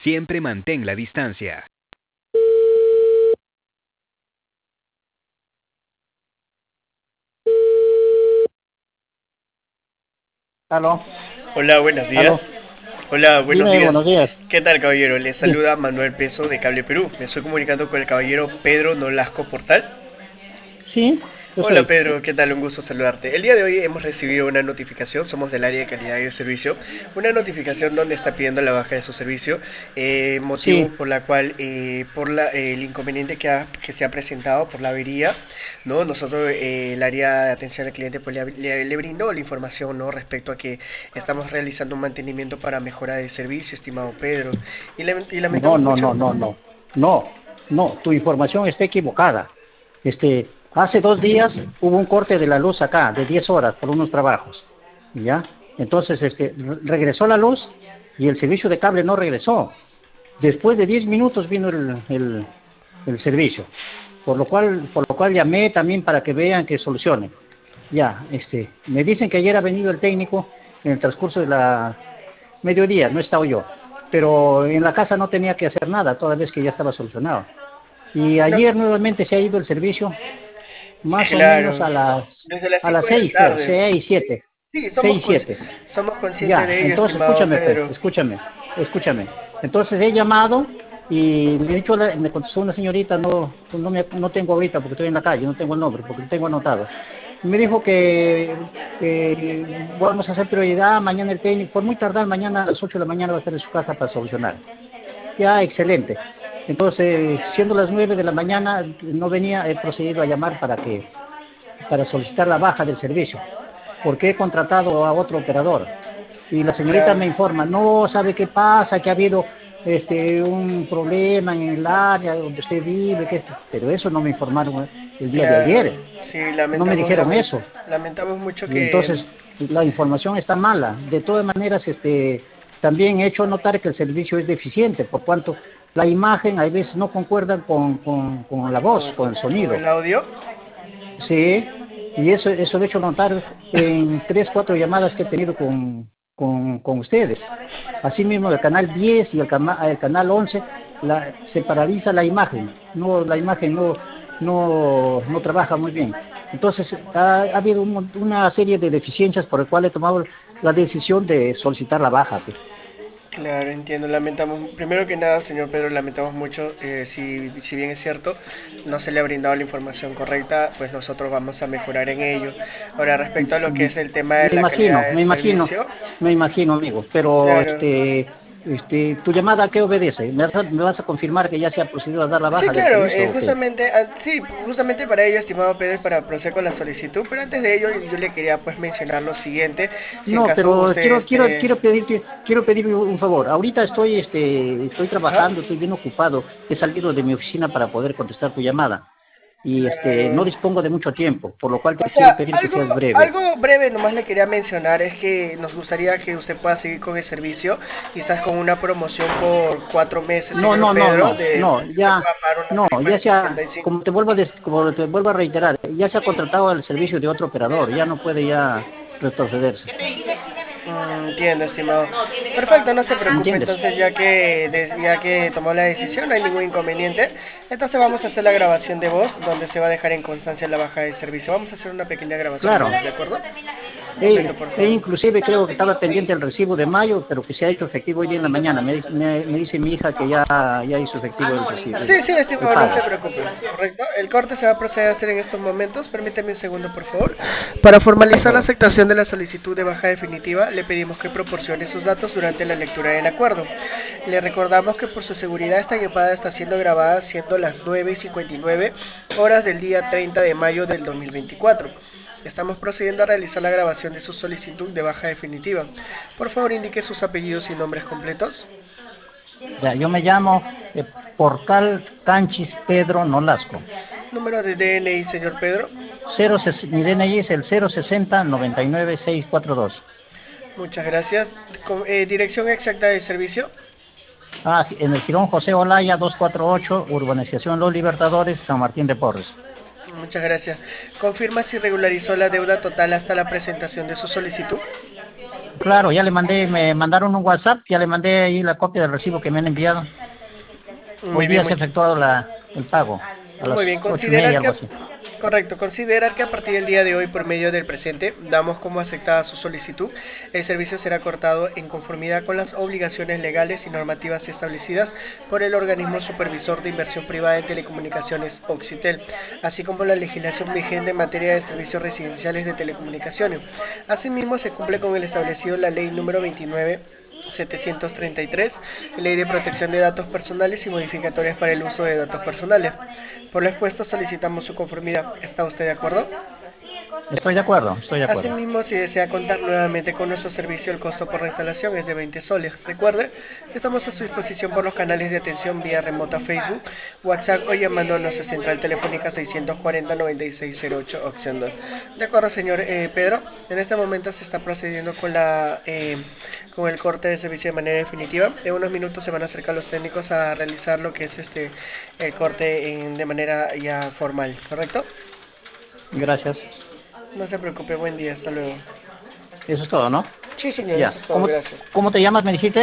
Siempre mantén la distancia. Aló, Hola, buenos aló. días. Hola, buenos Dime, días. buenos días. ¿Qué tal, caballero? Le Sí, saluda Manuel Peso de Cable Perú. Me estoy comunicando con el caballero Pedro Nolasco Portal. sí, yo Hola, soy. Pedro, ¿qué tal? Un gusto saludarte. El día de hoy hemos recibido una notificación, somos del área de calidad y de servicio, una notificación donde está pidiendo la baja de su servicio, motivo Sí, por la cual, el inconveniente que se ha presentado por la avería, ¿no? Nosotros, el área de atención al cliente, pues le brindó la información, ¿no? Respecto a que estamos realizando un mantenimiento para mejorar el servicio, estimado Pedro, y no, lamentamos no, mucho. no, no, no. No, no, tu información está equivocada. Hace 2 días hubo un corte de la luz acá, de 10 horas, por unos trabajos. ¿Ya? Entonces, regresó la luz y el servicio de cable no regresó. Después de 10 minutos vino el servicio. Por lo cual llamé también para que vean que solucionen. Ya, me dicen que ayer ha venido el técnico en el transcurso de la mediodía, no he estado yo, pero en la casa no tenía que hacer nada, toda vez que ya estaba solucionado. Y No, ayer nuevamente se ha ido el servicio, más o menos claro, a las, desde las a las 5 de la 6, creo, tarde. 6, 7, Sí, 6, 7. somos conscientes Ya, de ello, entonces estimado escúchame, pues, Pedro. escúchame. Entonces he llamado y me, he dicho, me contestó una señorita, no tengo ahorita porque estoy en la calle, no tengo el nombre porque lo tengo anotado. Me dijo que vamos a hacer prioridad, mañana el técnico, por muy tardar, mañana a las 8 de la mañana va a estar en su casa para solucionar. Ya, excelente. Entonces, siendo las 9 de la mañana, no venía, he procedido a llamar para solicitar la baja del servicio, porque he contratado a otro operador. Y la señorita Claro, me informa, no sabe qué pasa, que ha habido un problema en el área donde usted vive, pero eso no me informaron el día de claro. ayer, Sí, no me dijeron eso. lamentamos mucho Y que... entonces la información está mala. De todas maneras, también he hecho notar que el servicio es deficiente, por cuanto la imagen a veces no concuerda con la voz, con el con sonido. el audio. Sí, y eso lo he hecho notar en 3, 4 llamadas que he tenido con ustedes. Asimismo, el canal 10 y el canal 11 se paraliza la imagen. No, la imagen no trabaja muy bien. Entonces, ha habido una serie de deficiencias por el cual he tomado la decisión de solicitar la baja, pues. Claro, entiendo, lamentamos, primero que nada, señor Pedro, lamentamos mucho, si bien es cierto, no se le ha brindado la información correcta, pues nosotros vamos a mejorar en ello. Ahora, respecto a lo que es el tema de Me la calidad imagino, del me imagino, servicio, me imagino, amigo, pero claro. tu llamada, ¿a qué obedece? ¿Me vas a confirmar que ya se ha procedido a dar la Sí, baja del claro, servicio o qué? justamente, sí, justamente para ello, estimado Pedro, es para proceder con la solicitud, pero antes de ello yo le quería pues mencionar lo siguiente, si en No, caso pero usted quiero pedirte un favor. Ahorita estoy Ajá, trabajando, estoy bien ocupado. He salido de mi oficina para poder contestar tu llamada y no claro. dispongo de mucho tiempo, por lo cual O te quiero sea, pedir que seas breve. algo breve nomás le quería mencionar es que nos gustaría que usted pueda seguir con el servicio, quizás con una promoción por 4 meses, No, señor no, no, Pedro, no, de no, donde usted ya, pueda pagar una no, tarifa de ya sesenta sea, y cinco como te vuelvo a reiterar, ya se ha contratado el servicio de otro operador, ya no puede ya retrocederse. Entiendo, estimado. Perfecto, no se ¿Me preocupe. entiendes? Entonces, ya que tomó la decisión, no hay ningún inconveniente. Entonces, vamos a hacer la grabación de voz, donde se va a dejar en constancia la baja del servicio. Vamos a hacer una pequeña grabación de Claro. voz, ¿de acuerdo? Un E, momento, por e favor. inclusive creo que estaba pendiente el recibo de mayo, pero que se ha hecho efectivo hoy día en la mañana. Me dice mi hija que ya hizo efectivo el recibo, Sí, sí, el estimado, no pago. se preocupe. Correcto. El corte se va a proceder a hacer en estos momentos. Permíteme un segundo, por favor. Para Por formalizar la favor. aceptación de la solicitud de baja definitiva, le pedimos que proporcione sus datos durante la lectura del acuerdo. Le recordamos que por su seguridad esta llamada está siendo grabada siendo las 9:59 horas del día 30 de mayo del 2024. Estamos procediendo a realizar la grabación de su solicitud de baja definitiva. Por favor, indique sus apellidos y nombres completos. Ya, yo me llamo Porcal Canchis Pedro Nolasco. Número de DNI, señor Pedro. Mi DNI es el 060 99642. Muchas gracias. Dirección exacta del servicio. Ah, sí, en el Girón José Olaya 248, Urbanización Los Libertadores, San Martín de Porres. Muchas gracias. Confirma si regularizó la deuda total hasta la presentación de su solicitud. Claro, ya le mandé, me mandaron un WhatsApp, ya le mandé ahí la copia del recibo que me han enviado. Muy Hoy día bien, se ha efectuado el pago, a las muy bien. 8:30, algo así. Correcto, considerar que a partir del día de hoy, por medio del presente, damos como aceptada su solicitud. El servicio será cortado en conformidad con las obligaciones legales y normativas establecidas por el organismo supervisor de inversión privada en telecomunicaciones Oxitel, así como la legislación vigente en materia de servicios residenciales de telecomunicaciones. Asimismo, se cumple con el establecido en la ley número 29.733, Ley de Protección de Datos Personales y modificatorias para el uso de datos personales. Por lo expuesto, solicitamos su conformidad. ¿Está usted de acuerdo? Estoy de acuerdo, estoy de acuerdo. Asimismo, si desea contar nuevamente con nuestro servicio, el costo por reinstalación es de 20 soles. Recuerde que estamos a su disposición por los canales de atención vía remota Facebook, WhatsApp o llamando a nuestra central telefónica 640-9608, opción 2. De acuerdo, señor Pedro. En este momento se está procediendo con el corte de servicio de manera definitiva. En unos minutos se van a acercar los técnicos a realizar lo que es el corte de manera ya formal, ¿correcto? Gracias. No se preocupe, buen día, hasta luego. Eso es todo, ¿no? Sí, señor, Ya. eso es todo, gracias. ¿Cómo te llamas, me dijiste?